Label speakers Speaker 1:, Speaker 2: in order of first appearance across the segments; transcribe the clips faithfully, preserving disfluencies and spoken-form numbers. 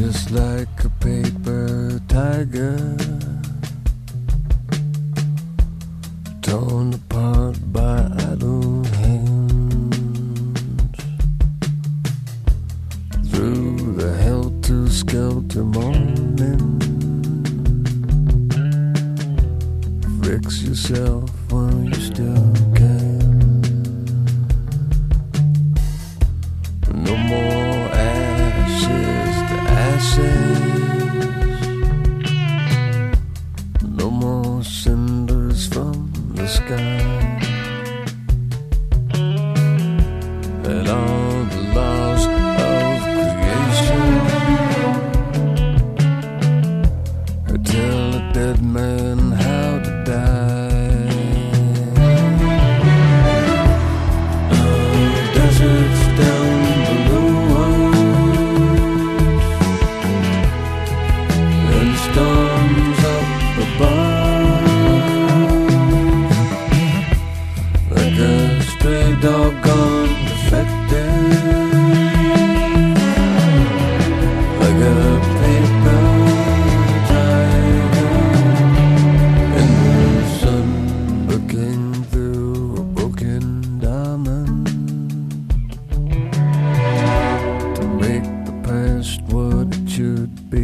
Speaker 1: just like a paper tiger, torn apart by idle hands. Through the helter-skelter morning, fix yourself while you still can. No more ashes to ashes, no more cinders from the sky, and all the laws of creation tell a dead man how to die. Oh, deserts down below us, and storms up above, like a stray dog gone defective, like a paper tiger in the sun, looking through a broken diamond to make the past what it should be.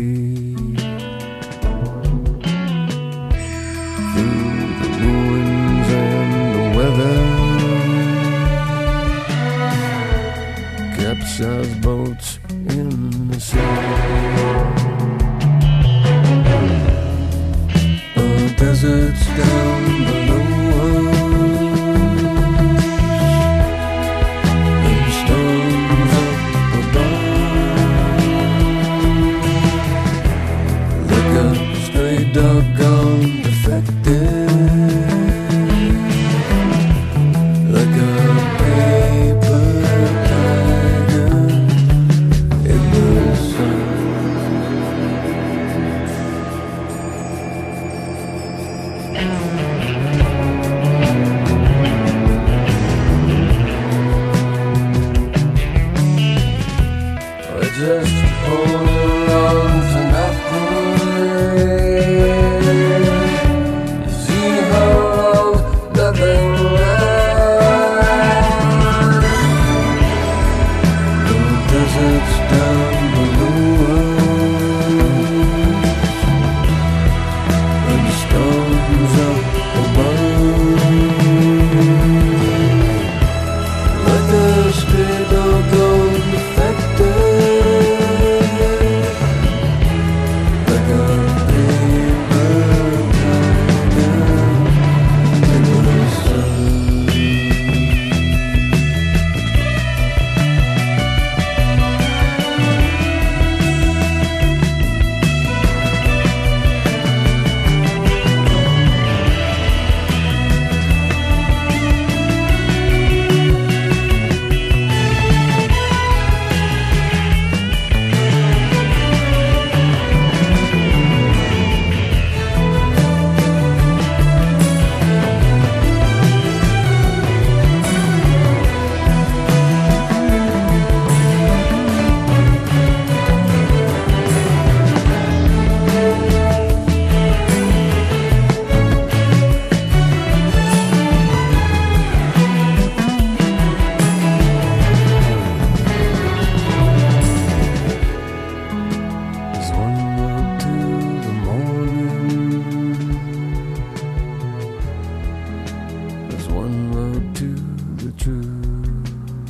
Speaker 1: Through the ruins and the weather, capsized boats in the sea. Oh, deserts down below us, and storms up above, like a stray dog gone defective, like a paper tiger in the sun. I just hold on to nothing. You see how nothing lasts. The deserts down below us, and storms up above, like a stray dog gone defective, like a paper tiger in the sun. There's one road to the morning, there's one road to the truth,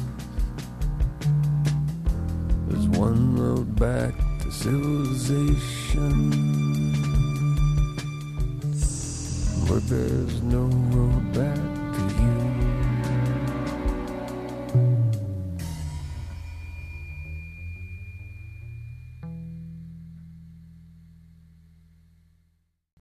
Speaker 1: there's one road back to civilization, but there's no road back